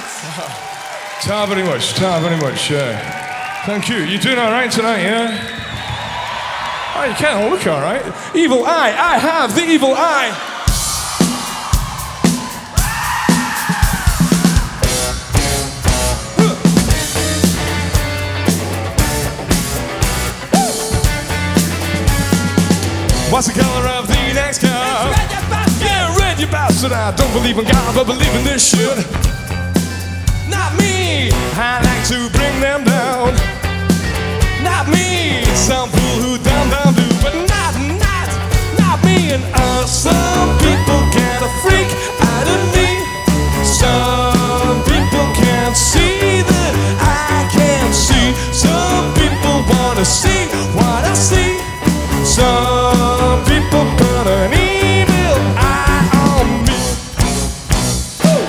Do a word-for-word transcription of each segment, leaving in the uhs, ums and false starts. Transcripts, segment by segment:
Ta very much, ta very much. Uh, thank you. You doing all right tonight, yeah? Oh, you can't look all right. Evil eye, I have the evil eye. What's the color of the next car? It's red, you bastard! Yeah, red, you bastard. I don't believe in God, but believe in this shit. Not me. I like to bring them down. Not me. Some fool who down, down do, but not, not, not me. And uh, some people get a freak out of me. Some people can't see that I can't see. Some people wanna see what I see. Some people put an evil eye on me. Woo.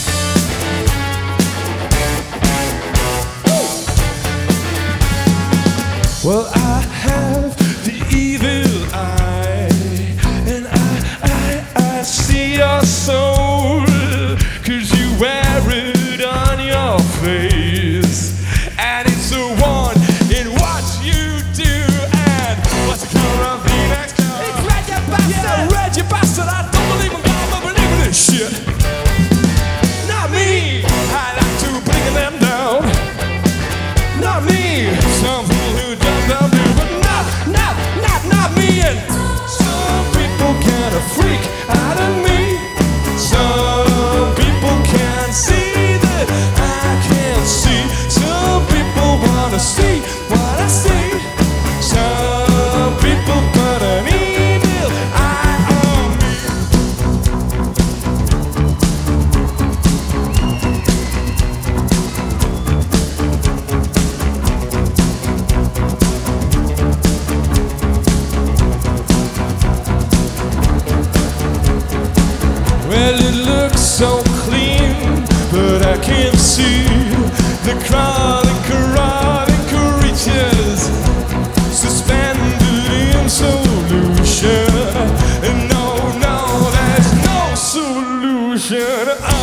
Well, I have the evil eye, and I, I, I see your soul, 'cause you wear it on your face, and it's the one in what you do. And what's the color of the next car? It's red, you bastard! Yeah, red, you bastard. I don't believe in God, but believe in this shit. Not me. I like to bring them down. Not me. Some fool who dumb dumb do, but not, not, not, not me. And some people get a freak out of me. Some people can't see that I can't see. Some people wanna see what I see. Some people put an evil eye on me. Well, it looks so clean, but I can't see the crawling, crawling creatures suspended in solution. And no, no, there's no solution.